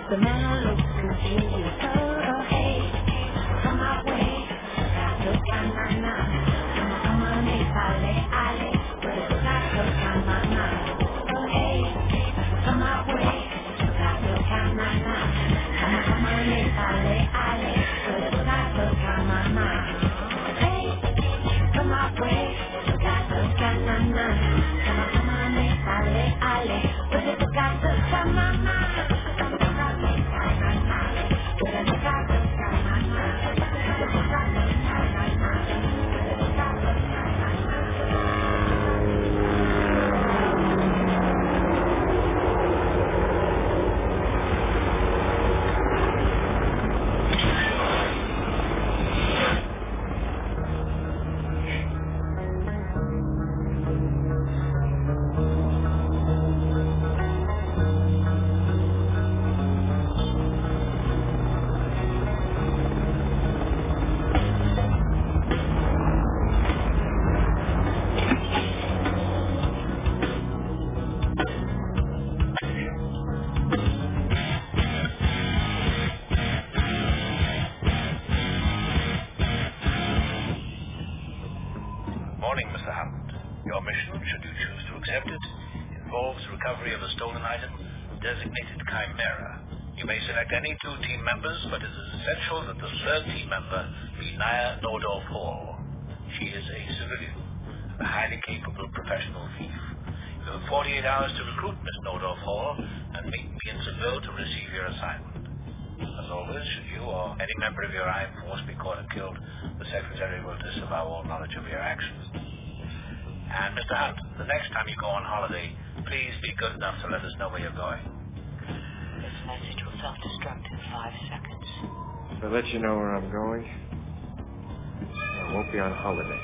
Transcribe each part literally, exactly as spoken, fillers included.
The man looks to you, oh, hey, come my way. Gato canana, come come on, ale, ale, with gato canana. Oh, hey, come my way. Gato canana, come come on, ale, ale, with gato canana. Hey, come my way. Gato canana, come come on, ale, ale, with gato canana. Morning, Mister Hammond. Your mission, should you choose to accept it, involves recovery of a stolen item designated Chimera. You may select any two team members, but it is essential that the third team member be Naya Nordorf Hall. She is a civilian, a highly capable professional thief. You have forty-eight hours to recruit Miss Nordorf Hall and meet me in Seville to receive your assignment. As always, should you or any member of your I M force be caught and killed, the Secretary will disavow all knowledge of your actions. And, Mister Hunt, the next time you go on holiday, please be good enough to let us know where you're going. This message will self-destruct in five seconds. If I let you know where I'm going, I won't be on holiday.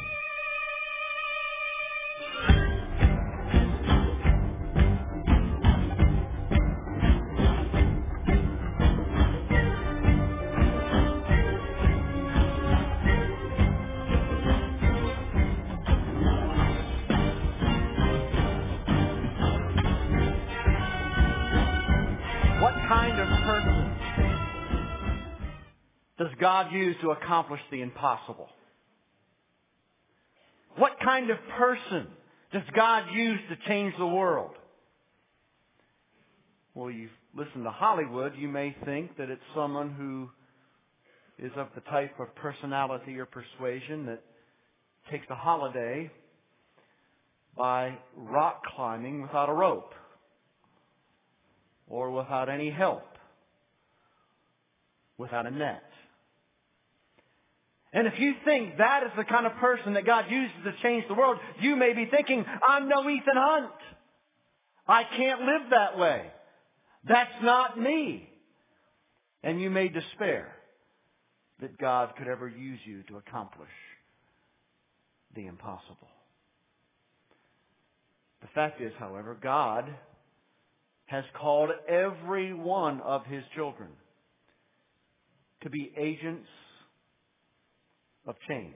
What kind of person does God use to accomplish the impossible? What kind of person does God use to change the world? Well, you listen to Hollywood, you may think that it's someone who is of the type of personality or persuasion that takes a holiday by rock climbing without a rope or without any help, without a net. And if you think that is the kind of person that God uses to change the world, you may be thinking, I'm no Ethan Hunt. I can't live that way. That's not me. And you may despair that God could ever use you to accomplish the impossible. The fact is, however, God has called every one of His children to be agents of change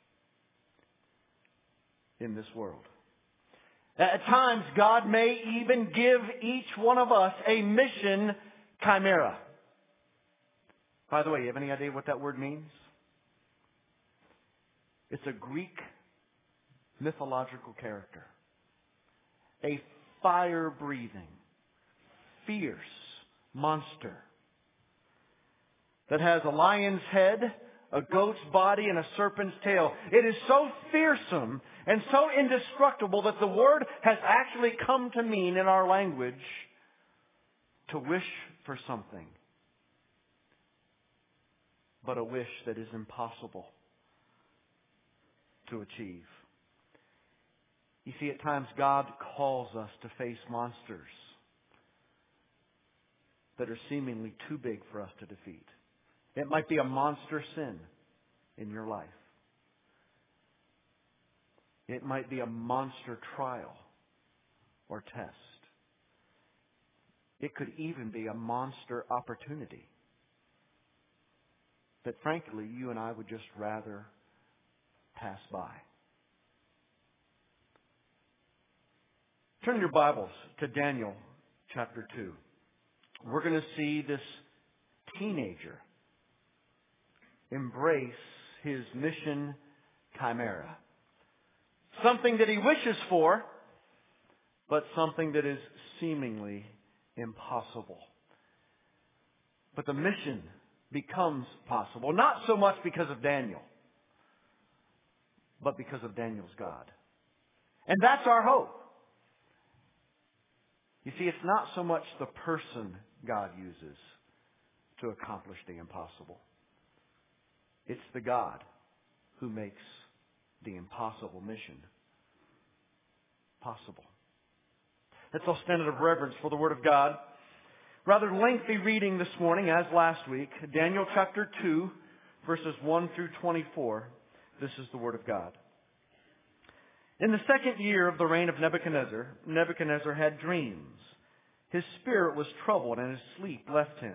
in this world. At times, God may even give each one of us a mission chimera. By the way, you have any idea what that word means? It's a Greek mythological character. A fire-breathing, fierce monster that has a lion's head, a goat's body, and a serpent's tail. It is so fearsome and so indestructible that the word has actually come to mean in our language to wish for something, but a wish that is impossible to achieve. You see, at times God calls us to face monsters that are seemingly too big for us to defeat. It might be a monster sin in your life. It might be a monster trial or test. It could even be a monster opportunity that, frankly, you and I would just rather pass by. Turn your Bibles to Daniel chapter two. we're going to see this teenager embrace his mission chimera. Something that he wishes for, but something that is seemingly impossible. But the mission becomes possible, not so much because of Daniel, but because of Daniel's God. And that's our hope. You see, it's not so much the person God uses to accomplish the impossible. It's the God who makes the impossible mission possible. Let's all stand out of reverence for the Word of God. Rather lengthy reading this morning, as last week. Daniel chapter two, verses one through twenty-four. This is the Word of God. In the second year of the reign of Nebuchadnezzar, Nebuchadnezzar had dreams. His spirit was troubled, and his sleep left him.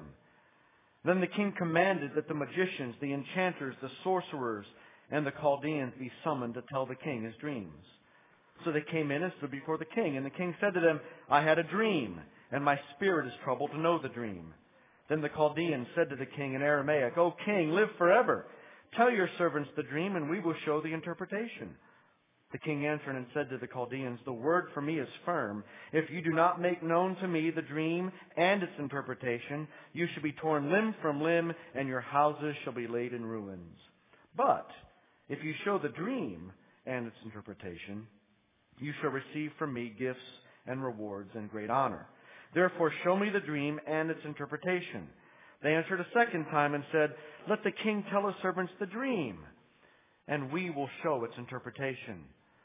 Then the king commanded that the magicians, the enchanters, the sorcerers, and the Chaldeans be summoned to tell the king his dreams. So they came in and stood before the king. And the king said to them, I had a dream, and my spirit is troubled to know the dream. Then the Chaldeans said to the king in Aramaic, O king, live forever. Tell your servants the dream, and we will show the interpretation. The king answered and said to the Chaldeans, the word for me is firm. If you do not make known to me the dream and its interpretation, you shall be torn limb from limb, and your houses shall be laid in ruins. But if you show the dream and its interpretation, you shall receive from me gifts and rewards and great honor. Therefore show me the dream and its interpretation. They answered a second time and said, let the king tell his servants the dream, and we will show its interpretation.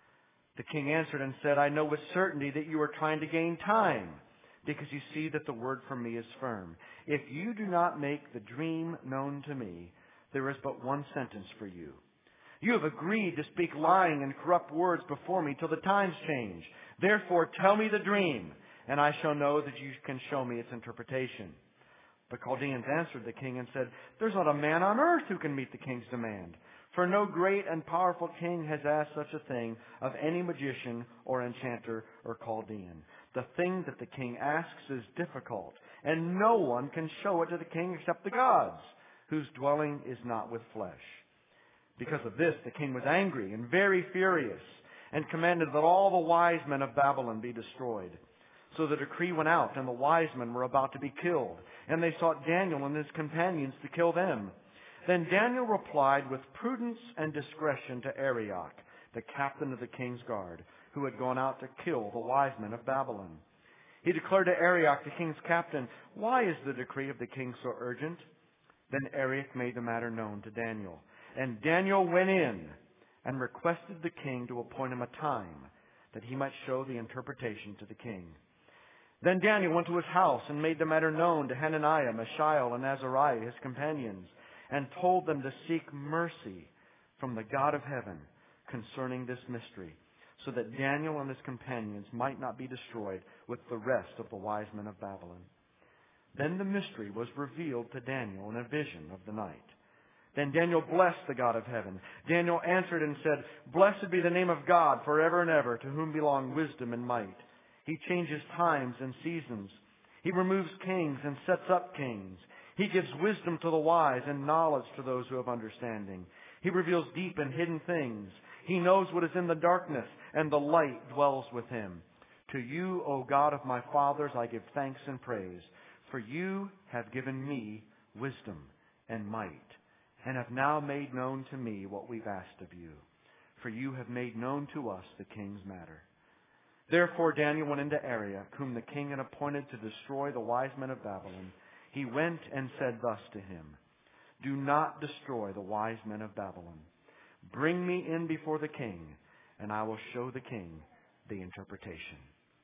The king answered and said, I know with certainty that you are trying to gain time, because you see that the word from me is firm. If you do not make the dream known to me, there is but one sentence for you. You have agreed to speak lying and corrupt words before me till the times change. Therefore tell me the dream, and I shall know that you can show me its interpretation. The Chaldeans answered the king and said, there's not a man on earth who can meet the king's demand. For no great and powerful king has asked such a thing of any magician or enchanter or Chaldean. The thing that the king asks is difficult, and no one can show it to the king except the gods, whose dwelling is not with flesh. Because of this, the king was angry and very furious, and commanded that all the wise men of Babylon be destroyed. So the decree went out, and the wise men were about to be killed, and they sought Daniel and his companions to kill them. Then Daniel replied with prudence and discretion to Arioch, the captain of the king's guard, who had gone out to kill the wise men of Babylon. He declared to Arioch, the king's captain, why is the decree of the king so urgent? Then Arioch made the matter known to Daniel. And Daniel went in and requested the king to appoint him a time that he might show the interpretation to the king. Then Daniel went to his house and made the matter known to Hananiah, Mishael, and Azariah, his companions, and told them to seek mercy from the God of heaven concerning this mystery, so that Daniel and his companions might not be destroyed with the rest of the wise men of Babylon. Then the mystery was revealed to Daniel in a vision of the night. Then Daniel blessed the God of heaven. Daniel answered and said, blessed be the name of God forever and ever, to whom belong wisdom and might. He changes times and seasons. He removes kings and sets up kings. He gives wisdom to the wise and knowledge to those who have understanding. He reveals deep and hidden things. He knows what is in the darkness, and the light dwells with him. To you, O God of my fathers, I give thanks and praise, for you have given me wisdom and might, and have now made known to me what we've asked of you. For you have made known to us the king's matter. Therefore Daniel went into Arioch, whom the king had appointed to destroy the wise men of Babylon. He went and said thus to him, do not destroy the wise men of Babylon. Bring me in before the king, and I will show the king the interpretation.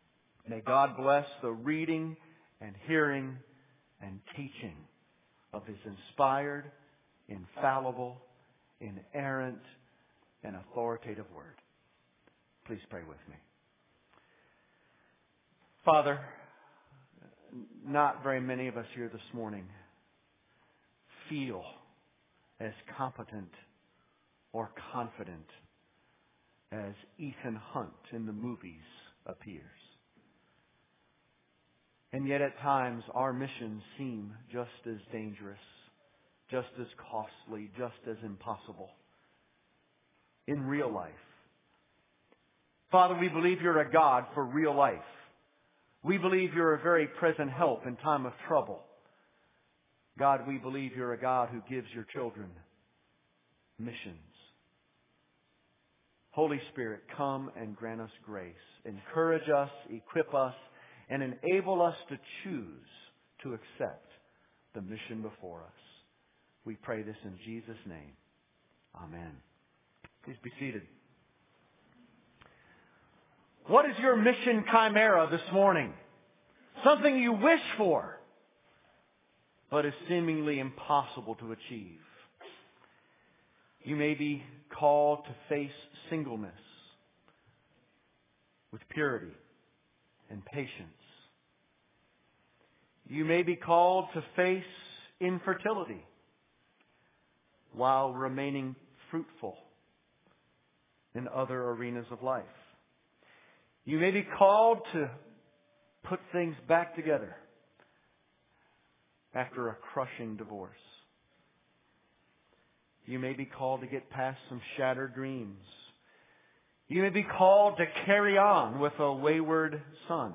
May God bless the reading and hearing and teaching of his inspired, infallible, inerrant, and authoritative word. Please pray with me. Father, not very many of us here this morning feel as competent or confident as Ethan Hunt in the movies appears. And yet at times our missions seem just as dangerous, just as costly, just as impossible in real life. Father, we believe You're a God for real life. We believe You're a very present help in time of trouble. God, we believe You're a God who gives Your children missions. Holy Spirit, come and grant us grace. Encourage us, equip us, and enable us to choose to accept the mission before us. We pray this in Jesus' name. Amen. Please be seated. What is your mission chimera this morning? Something you wish for, but is seemingly impossible to achieve. You may be called to face singleness with purity and patience. You may be called to face infertility while remaining fruitful in other arenas of life. You may be called to put things back together after a crushing divorce. You may be called to get past some shattered dreams. You may be called to carry on with a wayward son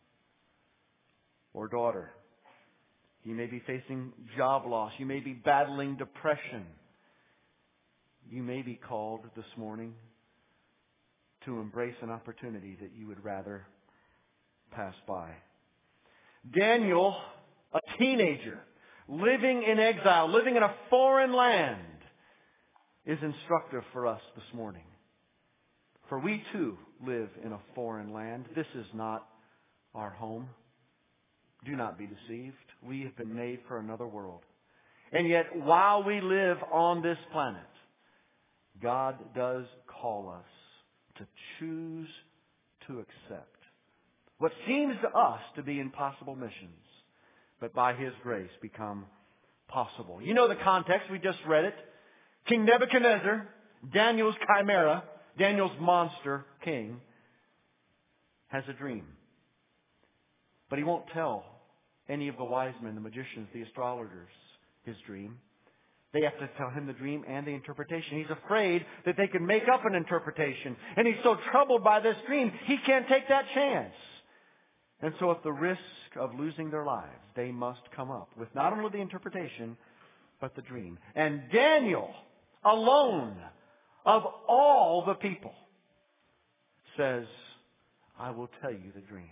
or daughter. You may be facing job loss. You may be battling depression. You may be called this morning to embrace an opportunity that you would rather pass by. Daniel, a teenager, living in exile, living in a foreign land, is instructive for us this morning. For we too live in a foreign land. This is not our home. Do not be deceived. We have been made for another world. And yet, while we live on this planet, God does call us to choose to accept what seems to us to be impossible missions, but by His grace become possible. You know the context. We just read it. King Nebuchadnezzar, Daniel's chimera, Daniel's monster king, has a dream. But he won't tell any of the wise men, the magicians, the astrologers, his dream. They have to tell him the dream and the interpretation. He's afraid that they can make up an interpretation. And he's so troubled by this dream, he can't take that chance. And so at the risk of losing their lives, they must come up with not only the interpretation, but the dream. And Daniel, alone of all the people, says, I will tell you the dream.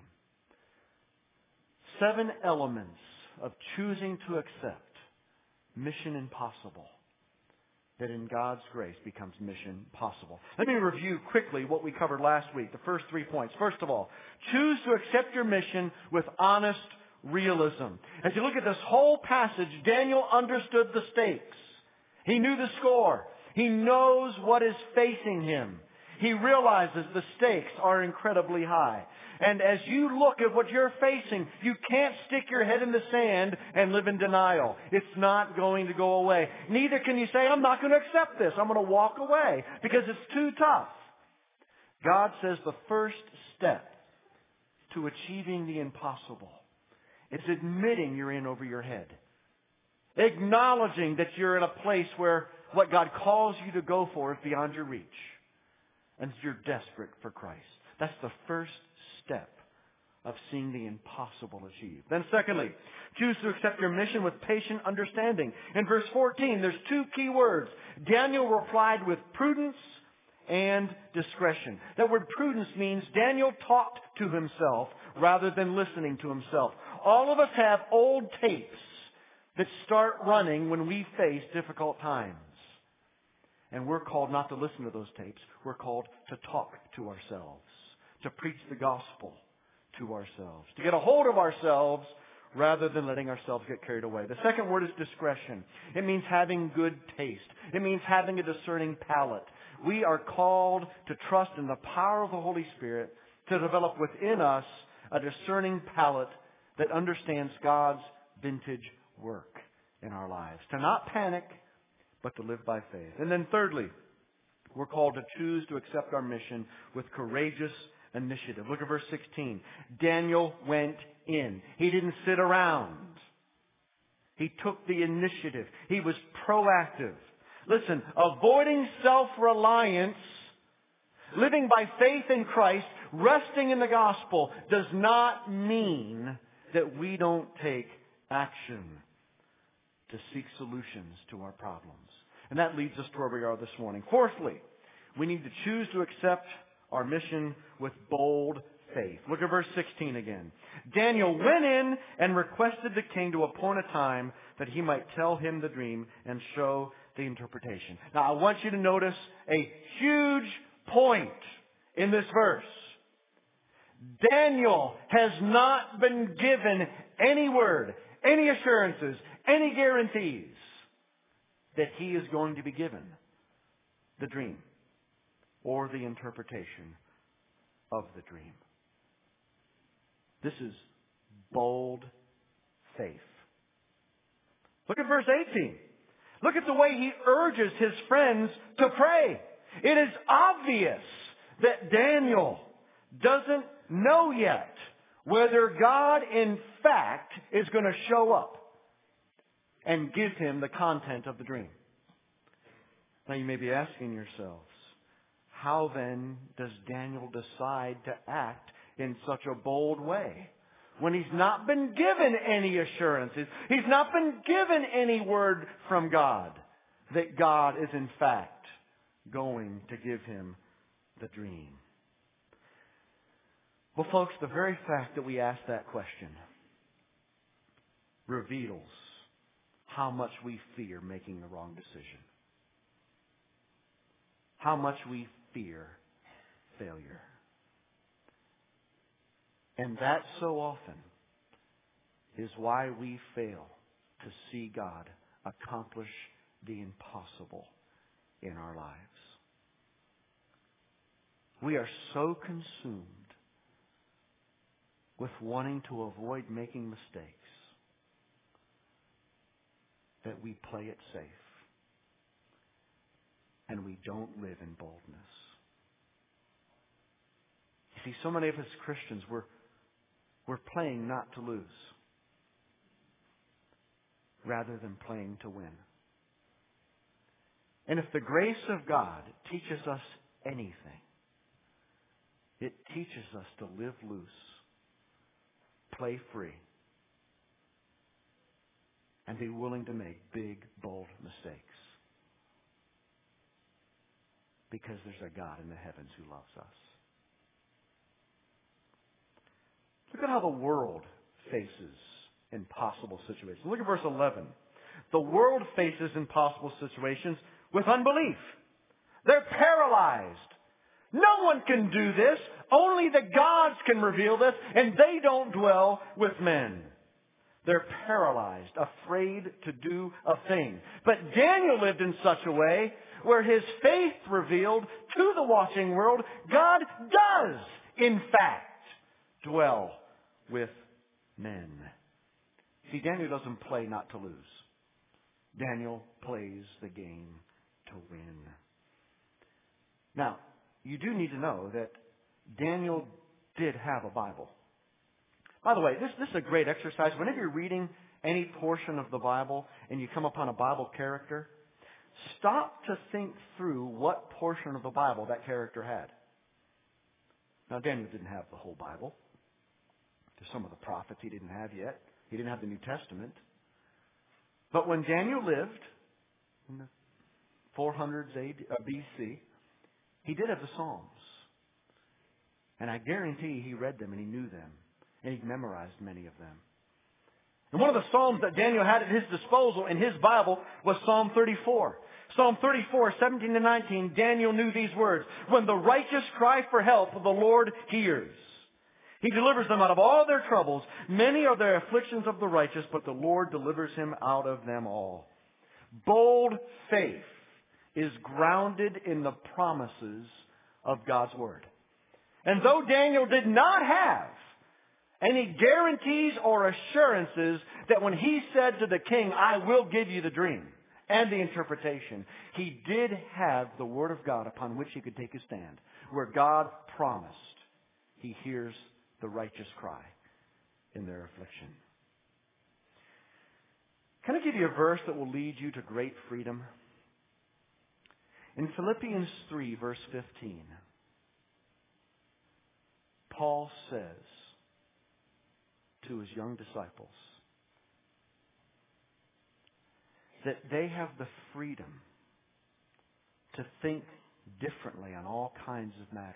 Seven elements of choosing to accept mission impossible that in God's grace becomes mission possible. Let me review quickly what we covered last week, the first three points. First of all, choose to accept your mission with honest realism. As you look at this whole passage, Daniel understood the stakes. He knew the score. He knows what is facing him. He realizes the stakes are incredibly high. And as you look at what you're facing, you can't stick your head in the sand and live in denial. It's not going to go away. Neither can you say, I'm not going to accept this. I'm going to walk away because it's too tough. God says the first step to achieving the impossible is admitting you're in over your head. Acknowledging that you're in a place where what God calls you to go for is beyond your reach. And you're desperate for Christ. That's the first step of seeing the impossible achieved. Then secondly, choose to accept your mission with patient understanding. In verse fourteen, there's two key words. Daniel replied with prudence and discretion. That word prudence means Daniel talked to himself rather than listening to himself. All of us have old tapes that start running when we face difficult times. And we're called not to listen to those tapes. We're called to talk to ourselves, to preach the gospel to ourselves, to get a hold of ourselves rather than letting ourselves get carried away. The second word is discretion. It means having good taste. It means having a discerning palate. We are called to trust in the power of the Holy Spirit to develop within us a discerning palate that understands God's vintage work in our lives. To not panic, but to live by faith. And then thirdly, we're called to choose to accept our mission with courageous initiative. Look at verse sixteen. Daniel went in. He didn't sit around. He took the initiative. He was proactive. Listen, avoiding self-reliance, living by faith in Christ, resting in the gospel, does not mean that we don't take action to seek solutions to our problems. And that leads us to where we are this morning. Fourthly, we need to choose to accept our mission with bold faith. Look at verse sixteen again. Daniel went in and requested the king to appoint a time that he might tell him the dream and show the interpretation. Now I want you to notice a huge point in this verse. Daniel has not been given any word, any assurances, any guarantees that he is going to be given the dream or the interpretation of the dream. This is bold faith. Look at verse eighteen. Look at the way he urges his friends to pray. It is obvious that Daniel doesn't know yet whether God in fact is going to show up and give him the content of the dream. Now you may be asking yourselves, how then does Daniel decide to act in such a bold way when he's not been given any assurances? He's not been given any word from God that God is in fact going to give him the dream. Well, folks, the very fact that we ask that question reveals how much we fear making the wrong decision. How much we fear failure. And that so often is why we fail to see God accomplish the impossible in our lives. We are so consumed with wanting to avoid making mistakes that we play it safe and we don't live in boldness. You see, so many of us Christians, we're, we're playing not to lose rather than playing to win. And if the grace of God teaches us anything, it teaches us to live loose, play free, and be willing to make big, bold mistakes. Because there's a God in the heavens who loves us. Look at how the world faces impossible situations. Look at verse eleven. The world faces impossible situations with unbelief. They're paralyzed. No one can do this. Only the gods can reveal this, and they don't dwell with men. They're paralyzed, afraid to do a thing. But Daniel lived in such a way where his faith revealed to the watching world, God does, in fact, dwell with men. See, Daniel doesn't play not to lose. Daniel plays the game to win. Now, you do need to know that Daniel did have a Bible. By the way, this, this is a great exercise. Whenever you're reading any portion of the Bible and you come upon a Bible character, stop to think through what portion of the Bible that character had. Now, Daniel didn't have the whole Bible. There's some of the prophets he didn't have yet. He didn't have the New Testament. But when Daniel lived in the four hundreds A D, uh, B C, he did have the Psalms. And I guarantee he read them and he knew them. And he memorized many of them. And one of the Psalms that Daniel had at his disposal in his Bible was Psalm thirty-four. Psalm thirty-four, seventeen to nineteen, Daniel knew these words. When the righteous cry for help, the Lord hears. He delivers them out of all their troubles. Many are the afflictions of the righteous, but the Lord delivers him out of them all. Bold faith is grounded in the promises of God's Word. And though Daniel did not have any guarantees or assurances that when he said to the king, I will give you the dream and the interpretation, he did have the Word of God upon which he could take his stand, where God promised He hears the righteous cry in their affliction. Can I give you a verse that will lead you to great freedom? In Philippians three, verse fifteen, Paul says to his young disciples that they have the freedom to think differently on all kinds of matters.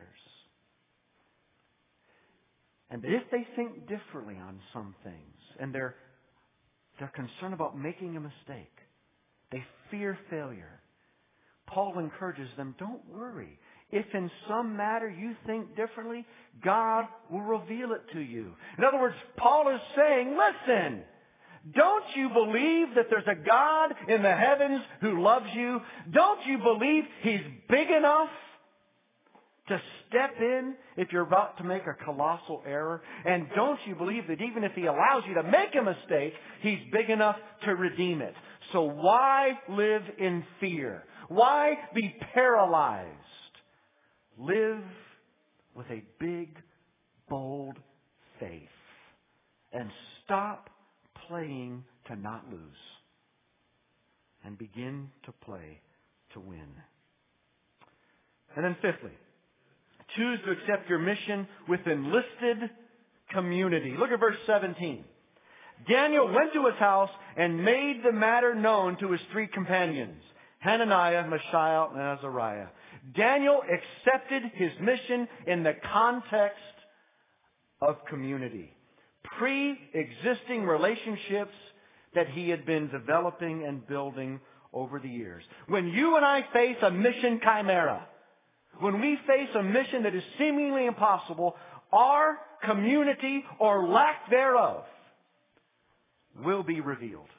And if they think differently on some things, and they're, they're concerned about making a mistake, they fear failure, Paul encourages them, don't worry. If in some matter you think differently, God will reveal it to you. In other words, Paul is saying, listen, don't you believe that there's a God in the heavens who loves you? Don't you believe He's big enough to step in if you're about to make a colossal error? And don't you believe that even if He allows you to make a mistake, He's big enough to redeem it? So why live in fear? Why be paralyzed? Live with a big, bold faith. And stop playing to not lose. And begin to play to win. And then fifthly, choose to accept your mission with enlisted community. Look at verse seventeen. Daniel went to his house and made the matter known to his three companions, Hananiah, Mishael, and Azariah. Daniel accepted his mission in the context of community. Pre-existing relationships that he had been developing and building over the years. When you and I face a mission chimera, when we face a mission that is seemingly impossible, our community or lack thereof will be revealed.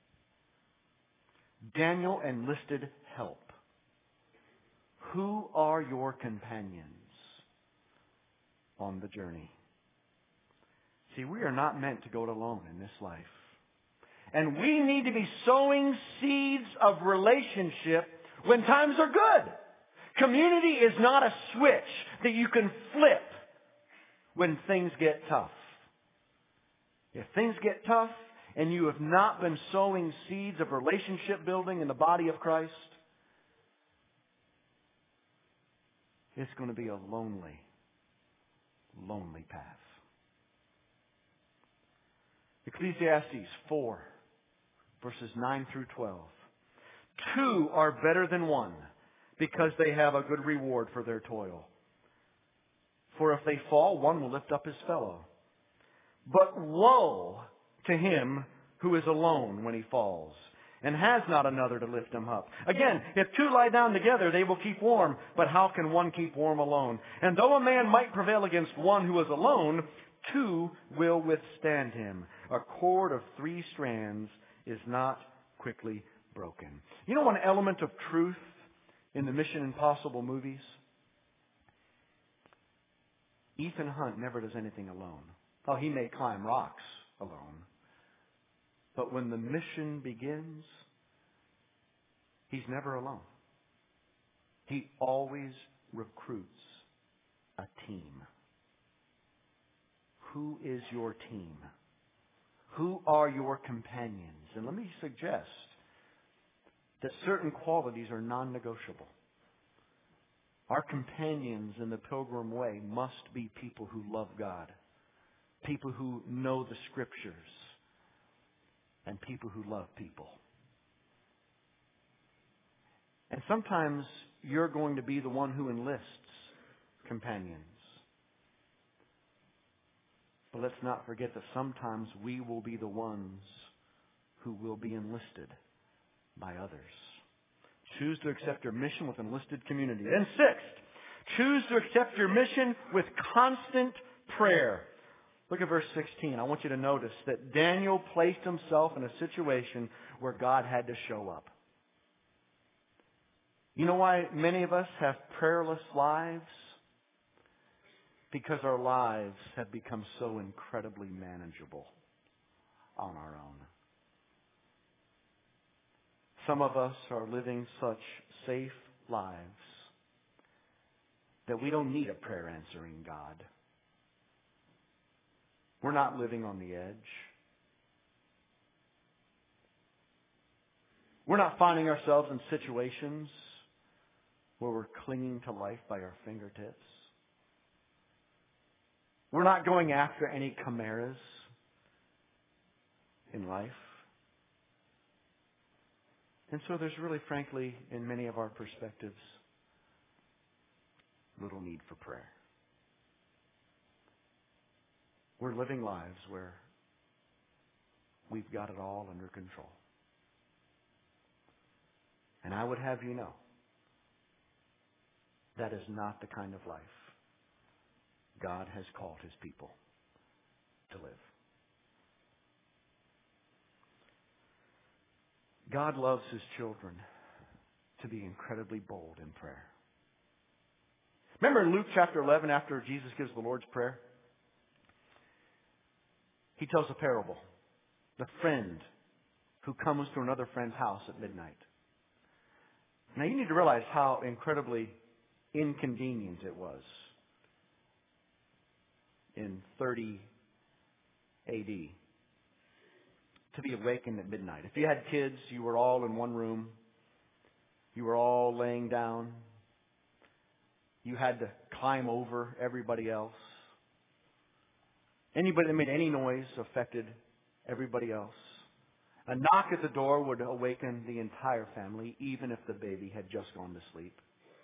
Daniel enlisted help. Who are your companions on the journey? See, we are not meant to go it alone in this life. And we need to be sowing seeds of relationship when times are good. Community is not a switch that you can flip when things get tough. If things get tough and you have not been sowing seeds of relationship building in the body of Christ, it's going to be a lonely, lonely path. Ecclesiastes four, verses nine through twelve. Two are better than one, because they have a good reward for their toil. For if they fall, one will lift up his fellow. But woe to him who is alone when he falls, and has not another to lift him up. Again, if two lie down together, they will keep warm. But how can one keep warm alone? And though a man might prevail against one who is alone, two will withstand him. A cord of three strands is not quickly broken. You know one element of truth in the Mission Impossible movies? Ethan Hunt never does anything alone. Oh, he may climb rocks alone. But when the mission begins, he's never alone. He always recruits a team. Who is your team? Who are your companions? And let me suggest that certain qualities are non-negotiable. Our companions in the Pilgrim Way must be people who love God, people who know the Scriptures, and people who love people. And sometimes you're going to be the one who enlists companions. But let's not forget that sometimes we will be the ones who will be enlisted by others. Choose to accept your mission with enlisted community. And sixth, choose to accept your mission with constant prayer. Look at verse sixteen. I want you to notice that Daniel placed himself in a situation where God had to show up. You know why many of us have prayerless lives? Because our lives have become so incredibly manageable on our own. Some of us are living such safe lives that we don't need a prayer answering God. We're not living on the edge. We're not finding ourselves in situations where we're clinging to life by our fingertips. We're not going after any chimeras in life. And so there's really, frankly, in many of our perspectives, little need for prayer. We're living lives where we've got it all under control. And I would have you know, that is not the kind of life God has called His people to live. God loves His children to be incredibly bold in prayer. Remember in Luke chapter eleven, after Jesus gives the Lord's Prayer, He tells a parable. The friend who comes to another friend's house at midnight. Now you need to realize how incredibly inconvenient it was in thirty A D to be awakened at midnight. If you had kids, you were all in one room. You were all laying down. You had to climb over everybody else. Anybody that made any noise affected everybody else. A knock at the door would awaken the entire family, even if the baby had just gone to sleep.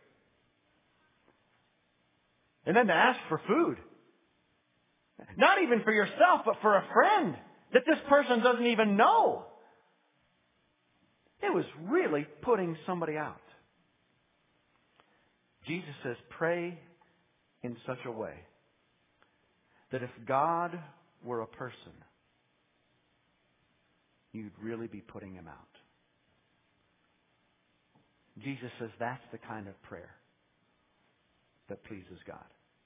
And then to ask for food. Not even for yourself, but for a friend that this person doesn't even know. It was really putting somebody out. Jesus says, pray in such a way that if God were a person, you'd really be putting Him out. Jesus says that's the kind of prayer that pleases God.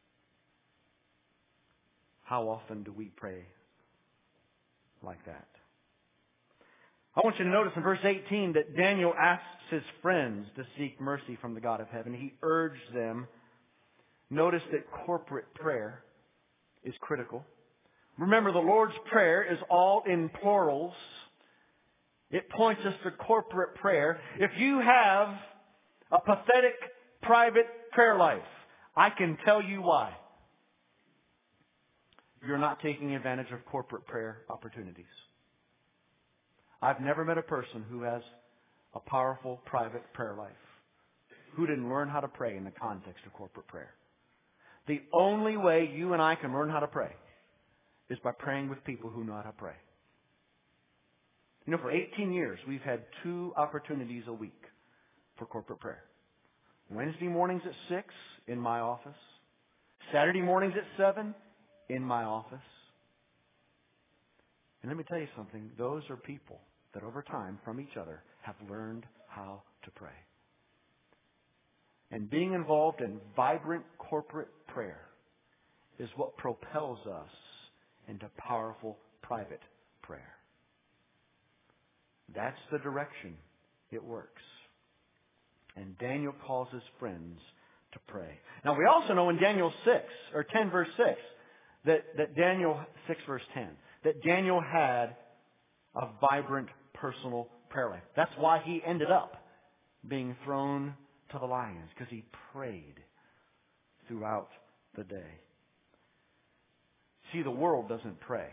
How often do we pray like that? I want you to notice in verse eighteen that Daniel asks his friends to seek mercy from the God of heaven. He urged them. Notice that corporate prayer is critical. Remember, the Lord's Prayer is all in plurals. It points us to corporate prayer. If you have a pathetic private prayer life, I can tell you why. You're not taking advantage of corporate prayer opportunities. I've never met a person who has a powerful private prayer life who didn't learn how to pray in the context of corporate prayer. The only way you and I can learn how to pray is by praying with people who know how to pray. You know, for eighteen years, we've had two opportunities a week for corporate prayer. Wednesday mornings at six in my office. Saturday mornings at seven in my office. And let me tell you something. Those are people that over time, from each other, have learned how to pray. And being involved in vibrant corporate prayer is what propels us into powerful private prayer. That's the direction it works. And Daniel calls his friends to pray. Now we also know in Daniel six, or ten verse six, that, that Daniel, six verse ten, that Daniel had a vibrant personal prayer life. That's why he ended up being thrown to the lions, because he prayed throughout the day. See, the world doesn't pray.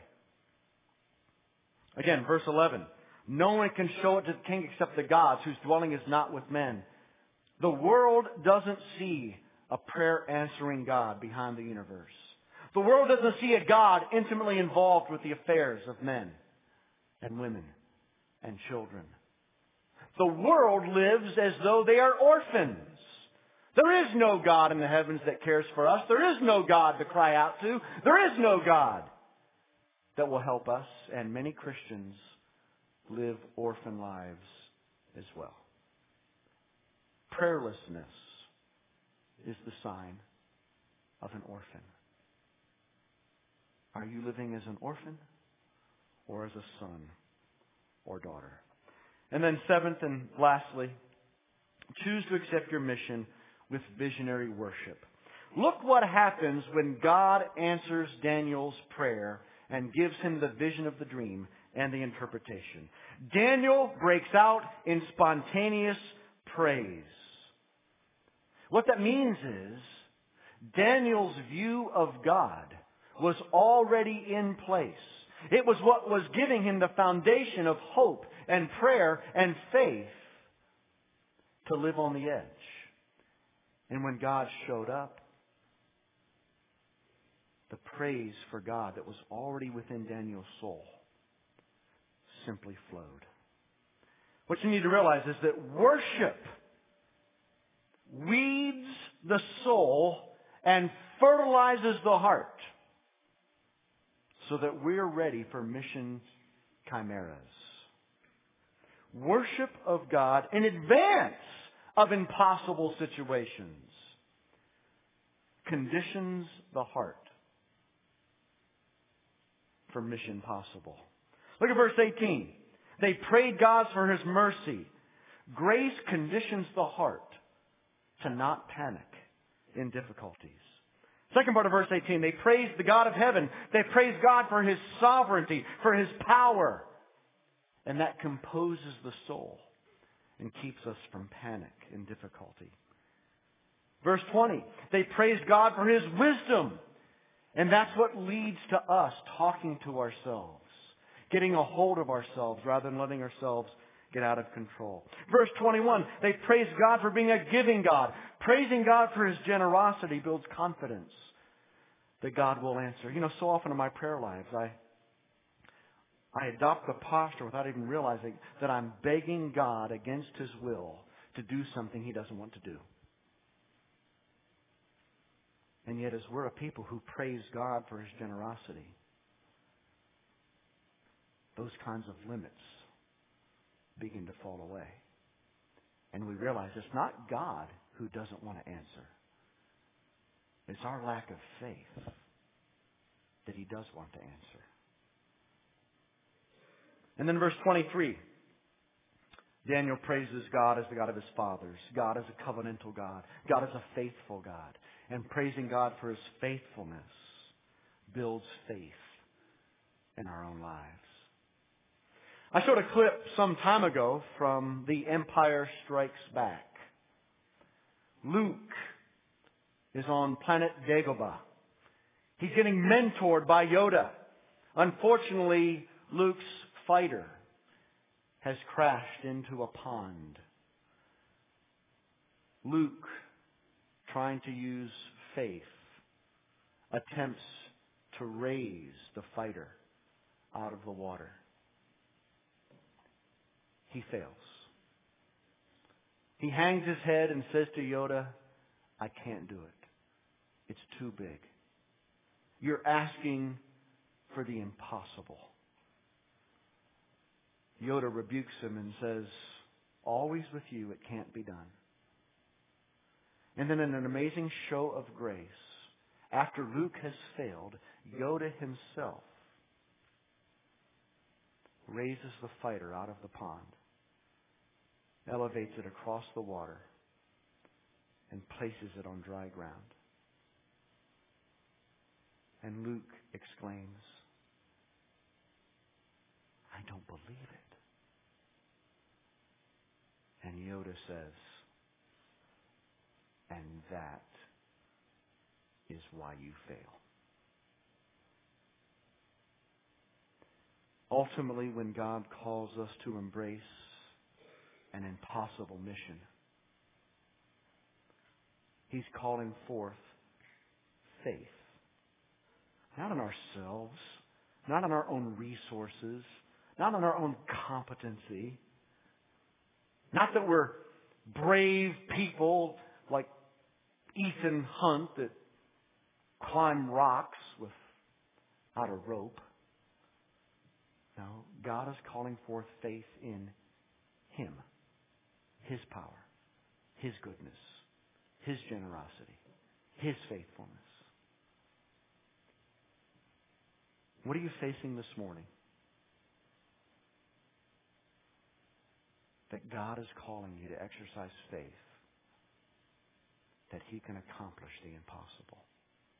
Again, verse eleven. No one can show it to the king except the gods, whose dwelling is not with men. The world doesn't see a prayer-answering God behind the universe. The world doesn't see a God intimately involved with the affairs of men and women and children. The world lives as though they are orphans. There is no God in the heavens that cares for us. There is no God to cry out to. There is no God that will help us. And many Christians live orphan lives as well. Prayerlessness is the sign of an orphan. Are you living as an orphan or as a son or daughter? And then seventh and lastly, choose to accept your mission with visionary worship. Look what happens when God answers Daniel's prayer and gives him the vision of the dream and the interpretation. Daniel breaks out in spontaneous praise. What that means is Daniel's view of God was already in place. It was what was giving him the foundation of hope and prayer and faith to live on the edge. And when God showed up, the praise for God that was already within Daniel's soul simply flowed. What you need to realize is that worship weeds the soul and fertilizes the heart so that we're ready for mission chimeras. Worship of God in advance of impossible situations conditions the heart for mission possible. Look at verse eighteen. They prayed God for His mercy. Grace conditions the heart to not panic in difficulties. Second part of verse eighteen, they praised the God of heaven. They praised God for His sovereignty, for His power. And that composes the soul and keeps us from panic and difficulty. Verse twenty, they praised God for His wisdom. And that's what leads to us talking to ourselves, getting a hold of ourselves rather than letting ourselves get out of control. Verse twenty-one, they praised God for being a giving God. Praising God for His generosity builds confidence that God will answer. You know, so often in my prayer lives, I I adopt the posture without even realizing that I'm begging God against His will to do something He doesn't want to do. And yet, as we're a people who praise God for His generosity, those kinds of limits begin to fall away. And we realize it's not God who doesn't want to answer. It's our lack of faith that He does want to answer. And then verse twenty-three, Daniel praises God as the God of his fathers. God as a covenantal God. God as a faithful God. And praising God for His faithfulness builds faith in our own lives. I showed a clip some time ago from The Empire Strikes Back. Luke is on planet Dagobah. He's getting mentored by Yoda. Unfortunately, Luke's fighter has crashed into a pond. Luke, trying to use faith, attempts to raise the fighter out of the water. He fails. He hangs his head and says to Yoda, I can't do it. It's too big. You're asking for the impossible. Yoda rebukes him and says, always with you, it can't be done. And then in an amazing show of grace, after Luke has failed, Yoda himself raises the fighter out of the pond, elevates it across the water, and places it on dry ground. And Luke exclaims, I don't believe it. And Yoda says, and that is why you fail. Ultimately, when God calls us to embrace an impossible mission, He's calling forth faith. Not in ourselves, not in our own resources, not in our own competency. Not that we're brave people like Ethan Hunt that climb rocks without a rope. No, God is calling forth faith in Him, His power, His goodness, His generosity, His faithfulness. What are you facing this morning that God is calling you to exercise faith that He can accomplish the impossible?